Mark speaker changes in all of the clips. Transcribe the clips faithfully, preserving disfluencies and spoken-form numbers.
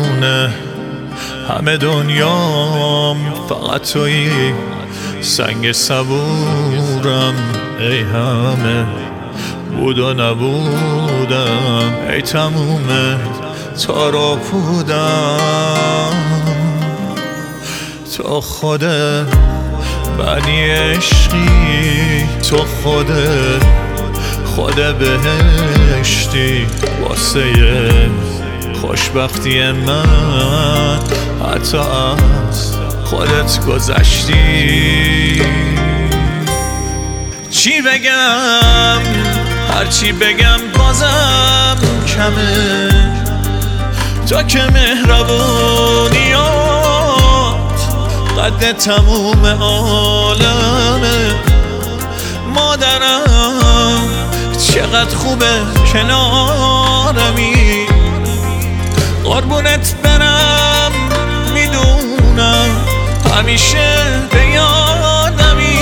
Speaker 1: میدونه همه دنیام فقط تویی، سنگ صبورم ای همه بود و نبودم، ای تمومه تا بودم. تو خودت بنی عشقی، تو خودت خود بهشتی، واسه خوشبختی من حتی از خودت گذشتی. چی بگم هرچی بگم بازم کمه، تو که مهربونیات قد تموم عالمه. مادرم چقدر خوبه کنارمی، قربونت برم میدونم همیشه به یادمی.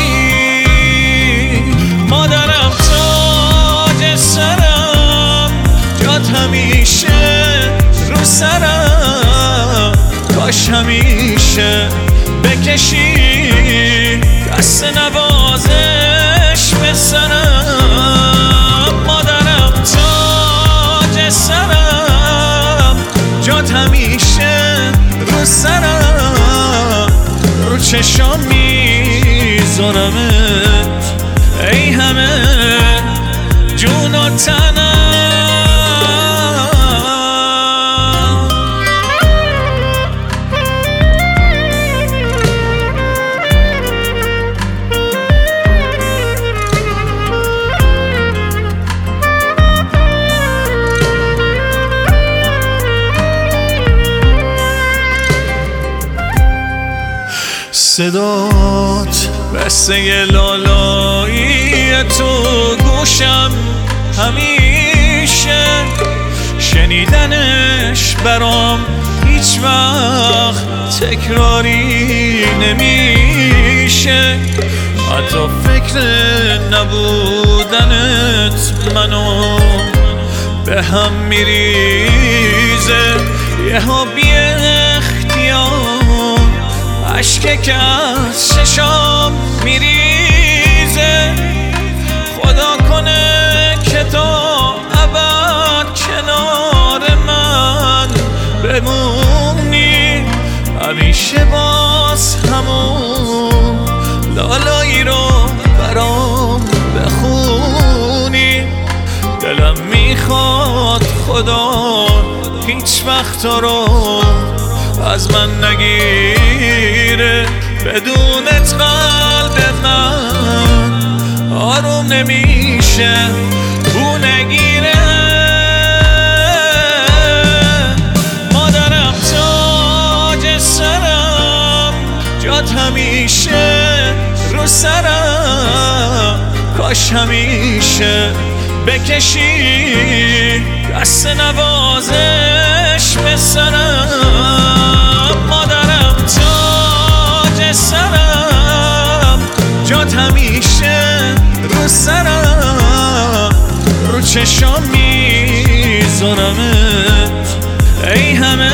Speaker 1: مادرم تاج سرم، جات همیشه رو سرم، کاش همیشه بکشی دست نوازش به سرم. مادرم تاج سرم، جات همیشه رو سرم، رو چشام میذارمت ای همه جون و تنم. صدات بسته لالایی تو گوشم همیشه، شنیدنش برام هیچ وقت تکراری نمیشه. حتی فکر نبودنت منو به هم میریزه، یه ها بی اختیار عشقه که از چشام میریزه. خدا کنه که تا ابد کنار من بمونی، همیشه باز همون لالایی رو برام بخونی. دلم میخواد خدا هیچ وقت رو از من نگیره، بدونت قلب من آروم نمیشه بو نگیره. مادرم تاج سرم، جات همیشه رو سرم، کاش همیشه بکشی دست نوازش به سرم. مادرم تاج سرم، جات همیشه رو سرم، رو چشام میذارمت ای همه